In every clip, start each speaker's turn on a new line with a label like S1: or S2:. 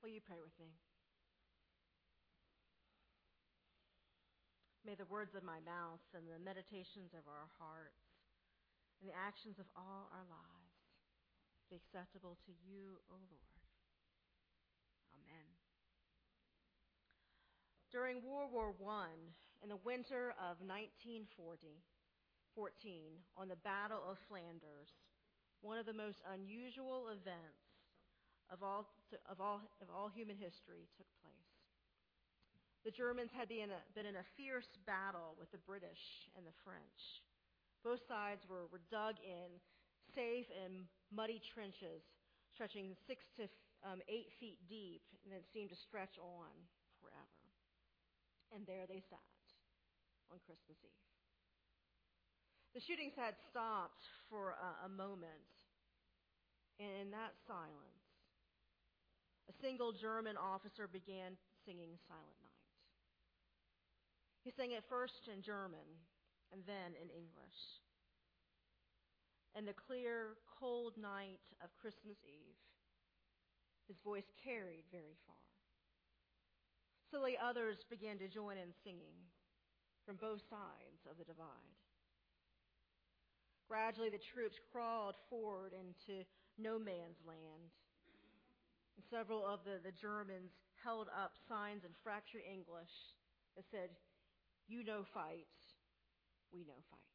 S1: Will you pray with me? May the words of my mouth and the meditations of our hearts and the actions of all our lives be acceptable to you, O Lord. Amen. During World War I, in the winter of 1914, on the Battle of Flanders, one of the most unusual events of all human history took place. The Germans had been in a fierce battle with the British and the French. Both sides were dug in safe and muddy trenches, stretching 6 to 8 feet deep, and it seemed to stretch on forever. And there they sat on Christmas Eve. The shootings had stopped for a moment, and in that silence, a single German officer began singing Silent Night. He sang it first in German and then in English. And the clear, cold night of Christmas Eve, his voice carried very far. Slowly others began to join in singing from both sides of the divide. Gradually the troops crawled forward into no man's land. And several of the Germans held up signs in fractured English that said, "You no fight, we no fight."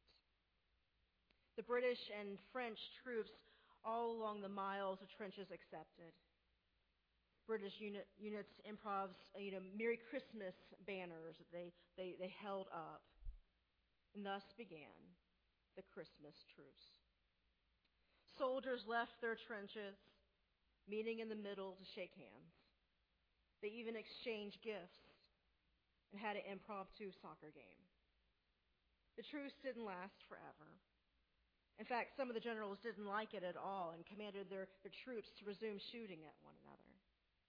S1: The British and French troops all along the miles of trenches accepted. British units improvs, Merry Christmas banners that they held up. And thus began the Christmas truce. Soldiers left their trenches, meeting in the middle to shake hands. They even exchanged gifts and had an impromptu soccer game. The truce didn't last forever. In fact, some of the generals didn't like it at all and commanded their troops to resume shooting at one another.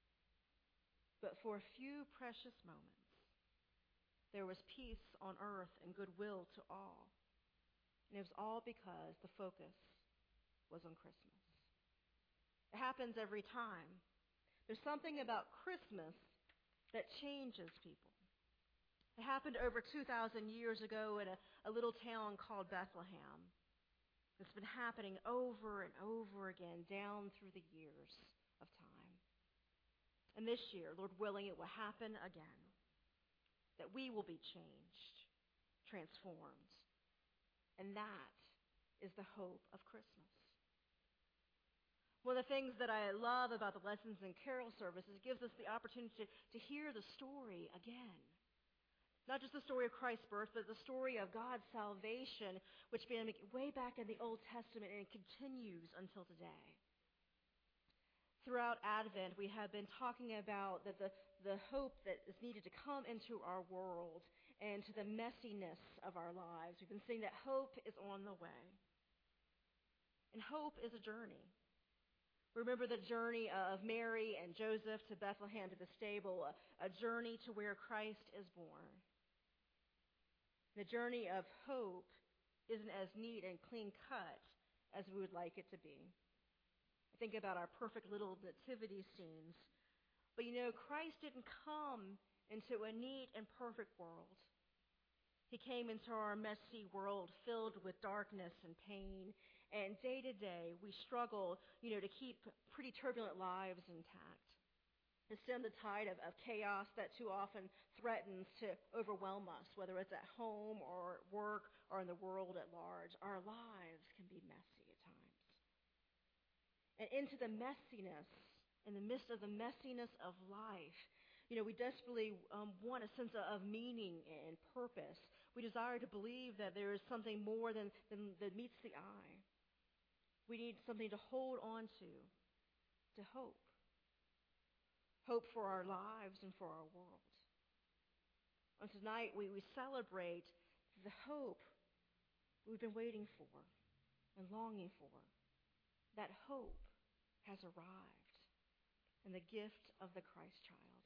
S1: But for a few precious moments, there was peace on earth and goodwill to all. And it was all because the focus was on Christmas. It happens every time. There's something about Christmas that changes people. It happened over 2,000 years ago in a little town called Bethlehem. It's been happening over and over again down through the years of time. And this year, Lord willing, it will happen again. That we will be changed, transformed. And that is the hope of Christmas. One of the things that I love about the Lessons and Carol service is it gives us the opportunity to hear the story again. Not just the story of Christ's birth, but the story of God's salvation, which began way back in the Old Testament and it continues until today. Throughout Advent, we have been talking about the hope that is needed to come into our world and to the messiness of our lives. We've been saying that hope is on the way. And hope is a journey. Remember the journey of Mary and Joseph to Bethlehem, to the stable, a journey to where Christ is born. The journey of hope isn't as neat and clean cut as we would like it to be. I think about our perfect little nativity scenes. But Christ didn't come into a neat and perfect world. He came into our messy world filled with darkness and pain. And day to day, we struggle, to keep pretty turbulent lives intact. To stem the tide of chaos that too often threatens to overwhelm us, whether it's at home or at work or in the world at large. Our lives can be messy at times. And into the messiness, in the midst of the messiness of life, we desperately want a sense of meaning and purpose. We desire to believe that there is something more than that meets the eye. We need something to hold on to hope. Hope for our lives and for our world. And tonight we celebrate the hope we've been waiting for and longing for. That hope has arrived in the gift of the Christ child.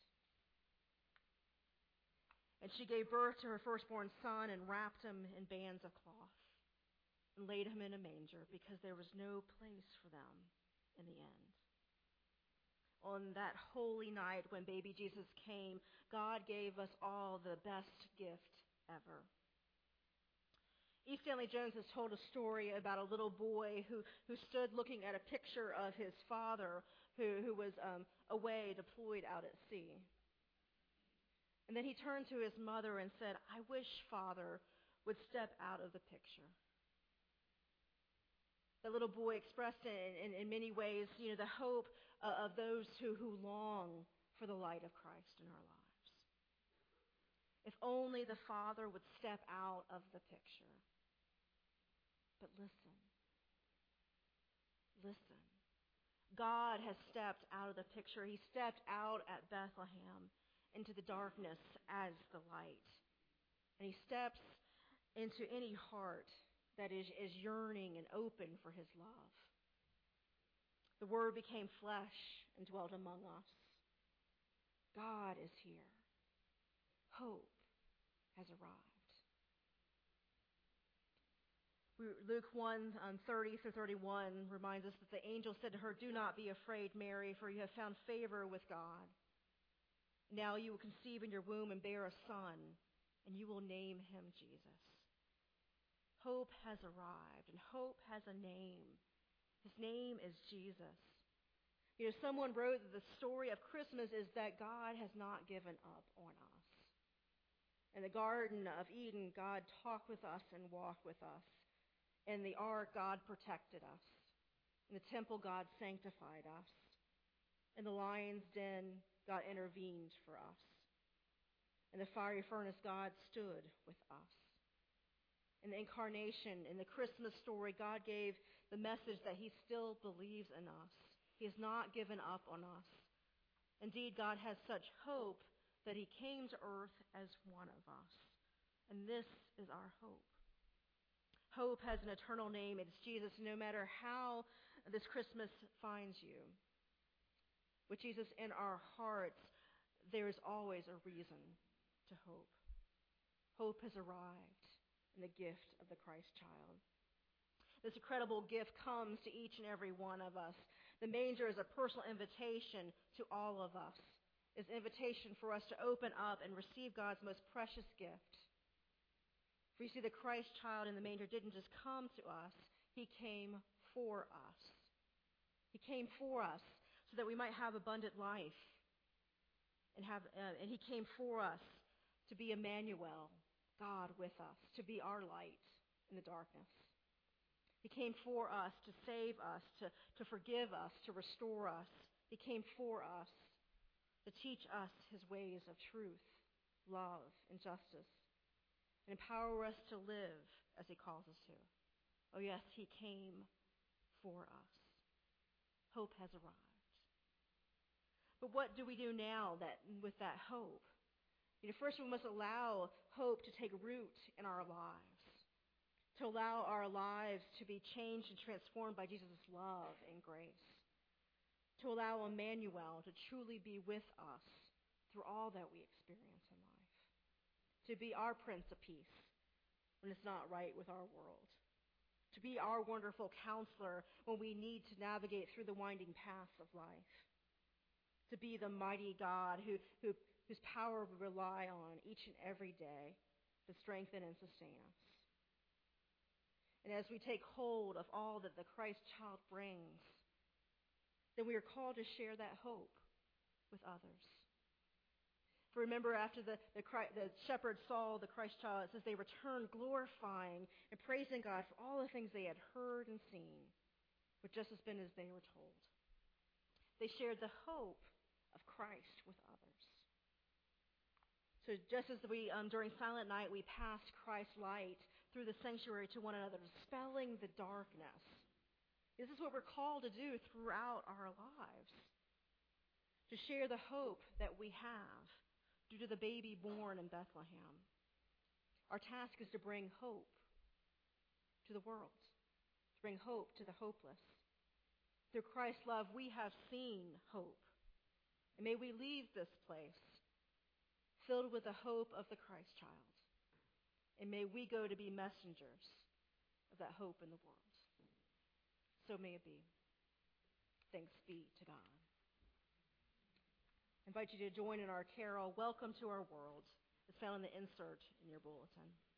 S1: And she gave birth to her firstborn son and wrapped him in bands of cloth and laid him in a manger because there was no place for them in the end. on that holy night when baby Jesus came, God gave us all the best gift ever. E. Stanley Jones has told a story about a little boy who stood looking at a picture of his father who was away, deployed out at sea. And then he turned to his mother and said, "I wish Father would step out of the picture." The little boy expressed in many ways, the hope of those who long for the light of Christ in our lives. If only the Father would step out of the picture. But listen. God has stepped out of the picture. He stepped out at Bethlehem into the darkness as the light. And he steps into any heart that is yearning and open for his love. The Word became flesh and dwelt among us. God is here. Hope has arrived. Luke 1:30-31 reminds us that the angel said to her, "Do not be afraid, Mary, for you have found favor with God. Now you will conceive in your womb and bear a son, and you will name him Jesus." Hope has arrived, and hope has a name. His name is Jesus. Someone wrote that the story of Christmas is that God has not given up on us. In the Garden of Eden, God talked with us and walked with us. In the ark, God protected us. In the temple, God sanctified us. In the lion's den, God intervened for us. In the fiery furnace, God stood with us. In the incarnation, in the Christmas story, God gave the message that he still believes in us. He has not given up on us. Indeed, God has such hope that he came to earth as one of us. And this is our hope. Hope has an eternal name. It's Jesus. No matter how this Christmas finds you, with Jesus in our hearts, there is always a reason to hope. Hope has arrived in the gift of the Christ child. This incredible gift comes to each and every one of us. The manger is a personal invitation to all of us. It's an invitation for us to open up and receive God's most precious gift. For you see, the Christ child in the manger didn't just come to us, he came for us. He came for us so that we might have abundant life. And he came for us to be Emmanuel, God with us, to be our light in the darkness. He came for us to save us, to forgive us, to restore us. He came for us to teach us his ways of truth, love, and justice, and empower us to live as he calls us to. Oh yes, he came for us. Hope has arrived. But what do we do now with that hope? First we must allow hope to take root in our lives, to allow our lives to be changed and transformed by Jesus' love and grace, to allow Emmanuel to truly be with us through all that we experience in life, to be our Prince of Peace when it's not right with our world, to be our wonderful counselor when we need to navigate through the winding paths of life, to be the mighty God whose power we rely on each and every day to strengthen and sustain us. And as we take hold of all that the Christ child brings, then we are called to share that hope with others. For remember, after the shepherd saw the Christ child, it says they returned glorifying and praising God for all the things they had heard and seen, but just as been as they were told. They shared the hope of Christ with others. So just as we, during Silent Night, we passed Christ's light through the sanctuary to one another, dispelling the darkness. This is what we're called to do throughout our lives, to share the hope that we have due to the baby born in Bethlehem. Our task is to bring hope to the world, to bring hope to the hopeless. Through Christ's love, we have seen hope. And may we leave this place filled with the hope of the Christ child. And may we go to be messengers of that hope in the world. So may it be. Thanks be to God. invite you to join in our carol, Welcome to Our World. It's found in the insert in your bulletin.